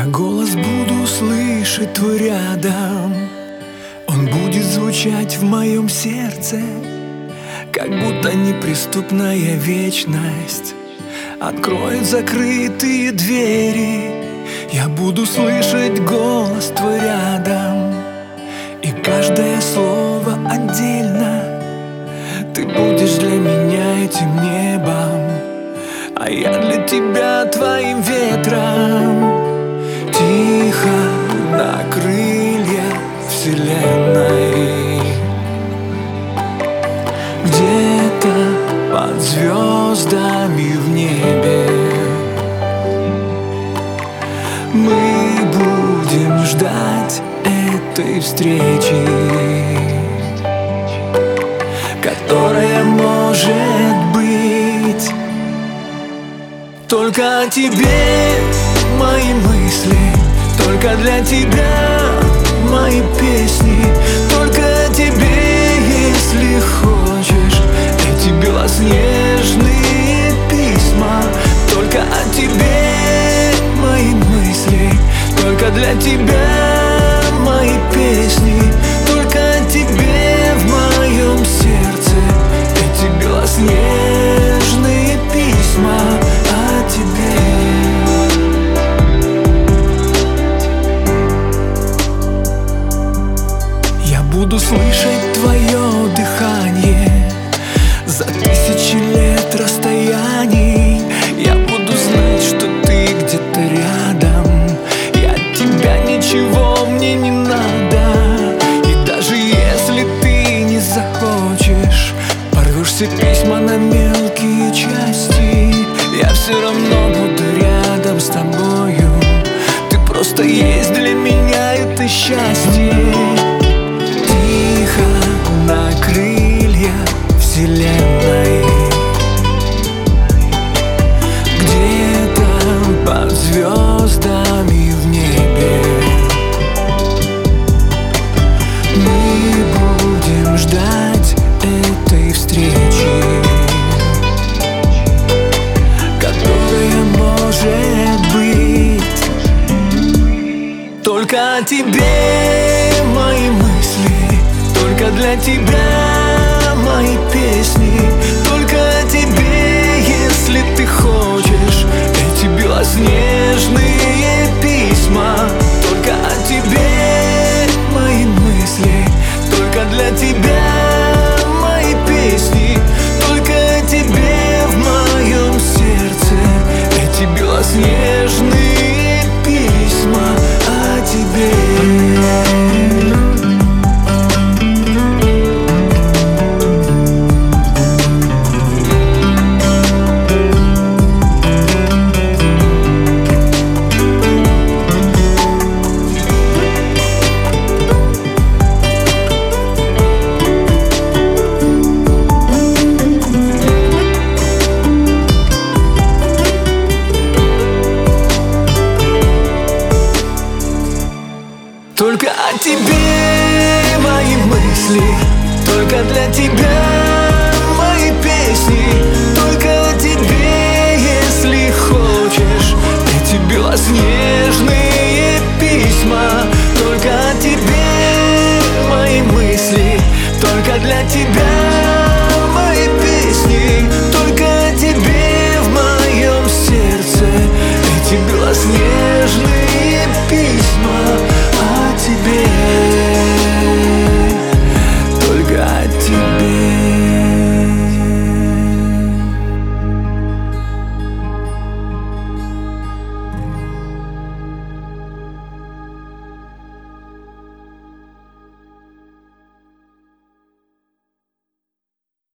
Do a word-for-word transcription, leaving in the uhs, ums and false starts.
Я голос буду слышать твой рядом, он будет звучать в моем сердце, как будто неприступная вечность откроет закрытые двери. Я буду слышать голос твой рядом, и каждое слово отдельно. Ты будешь для меня этим небом, а я для тебя твоим ветром. Тихо на крыльях вселенной, где-то под звездами в небе мы будем ждать этой встречи, которая может быть только о тебе. Мои мысли только для тебя, мои песни только о тебе. Если хочешь, эти белоснежные письма только о тебе. Мои мысли только для тебя, мои песни только о тебе. В моем сердце эти белоснежные письма о тебе. Буду слышать твое дыхание за тысячи лет расстояний. Я буду знать, что ты где-то рядом, и от тебя ничего мне не надо. И даже если ты не захочешь, порвешь все письма на мелкие части, я все равно буду рядом с тобою. Ты просто есть для меня это счастье. На крыльях вселенной, где-то под звездами в небе мы будем ждать этой встречи, которая может быть только о тебе. Мои мысли только для тебя.